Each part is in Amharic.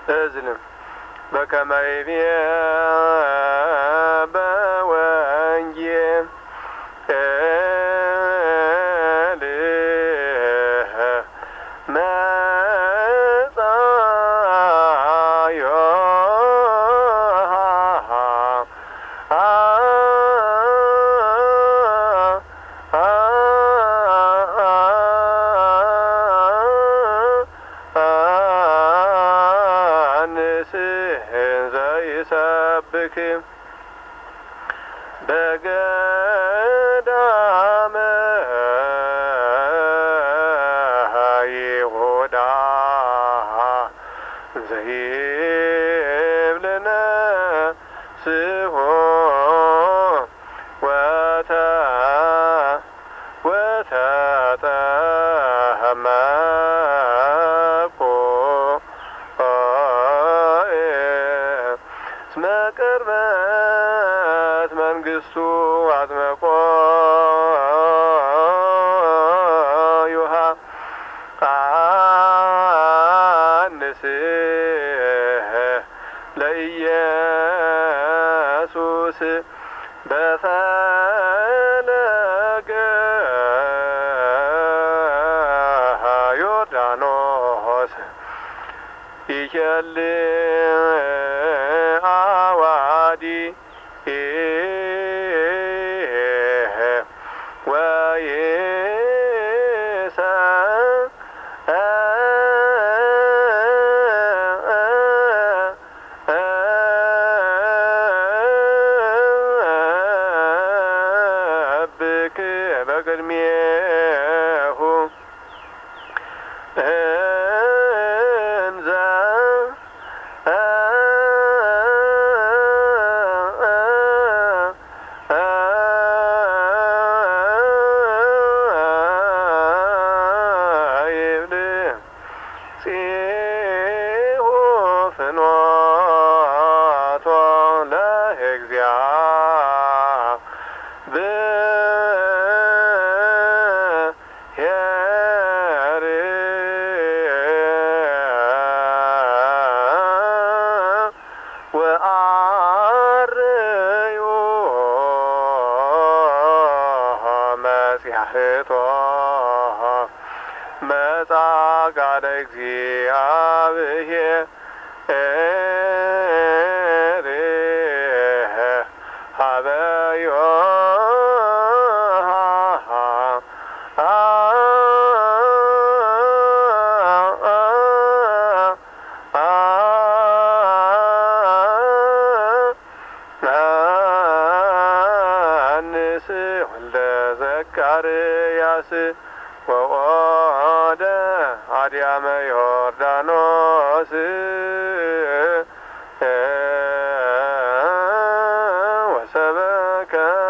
እዝልም በከመይቤ በወንጌል ዘይሰብክ በገዳመ ይሁዳ ዘይብልነ ስሆ ወተጠመቁ እስመ ቅርበት መንግሥቱ አጥመቆ ዮሐ አንስ ለኢየሱስ በፈለገ ዮርዳኖስ ይኬል አዋዲ ወይሰ ብክ በቅድሜሁ እንዘ ይብል ጽሑ ፍኖቶ ለእግዚአብሔር ወአርዮ መጽያህቶ መጻቃለ እግዚአብሔር ሀበዮ ዮሐንስ ወልደ ዘካርያስ ወኦደ አድያመ ዮርዳኖስ ወሰበከ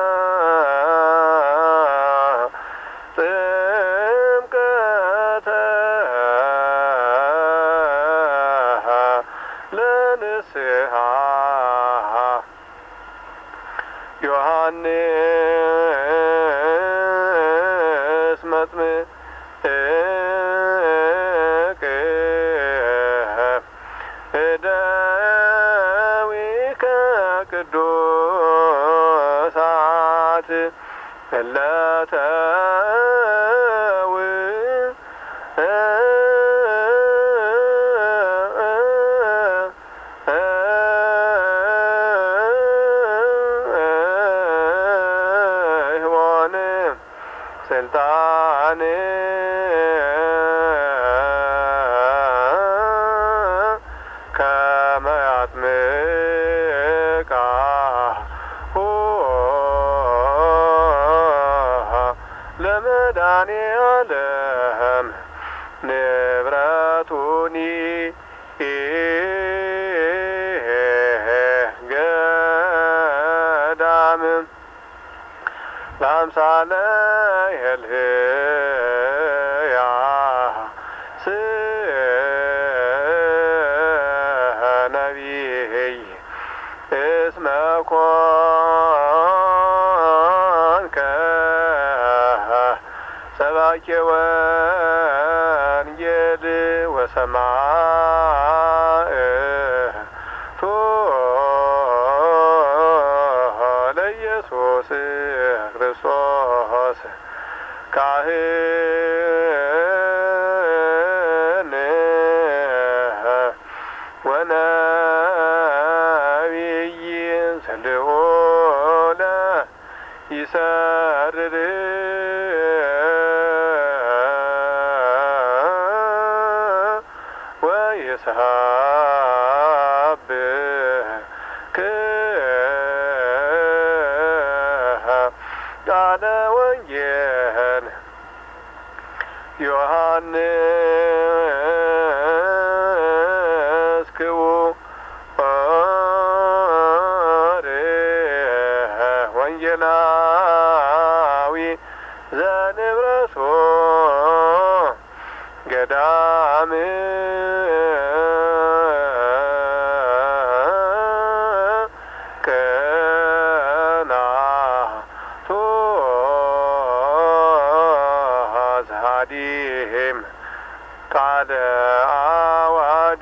ጥምቀተ ለንስሐ ዮሐንስ መጥምቅ እደዊከ ቅዱሳት እለተው ስልጣን ከመ ያጥምቃ ለመድኃኔዓለም ንብረቱኒ ገዳም ለአምሳለ የልህያ ነቢይ እስመ ኮንከ ሰባኬ ወንጌል ወሰማዕ ለኢየሱስ ክርስቶስ ካህን ወነቢይ ዘልዑለ ይሰርር ወይስሐብክ ቃለ ወንጌል ዮሐንስ ክቡር ወንጌላዊ ዘንብረቶ ገዳም ቀናቶ ዘሃዲም ቃለ አዋዲ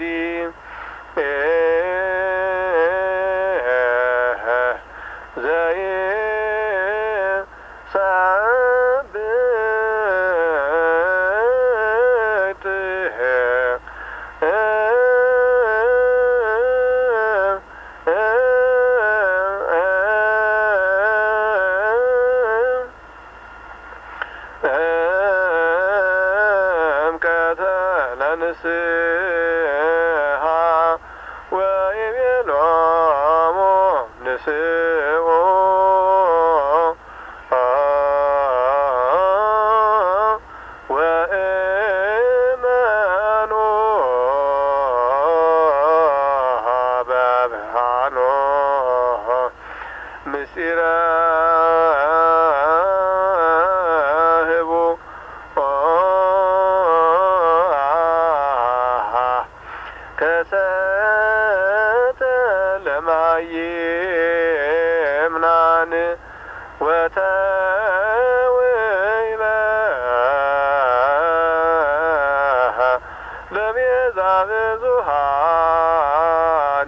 ንስሐ ወይቤሎሙ ንስኡ ወእመኑ በብርሃኑ ምስጢረ ህቡ ከሰተ ለማይምናን ወተውይበ ለቤዛ ብዙኃን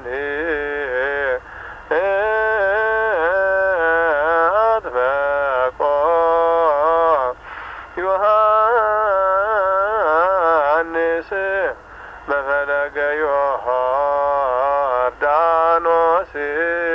አጥመቆ ዮሐንስ በፈለገ ዮርዳኖስ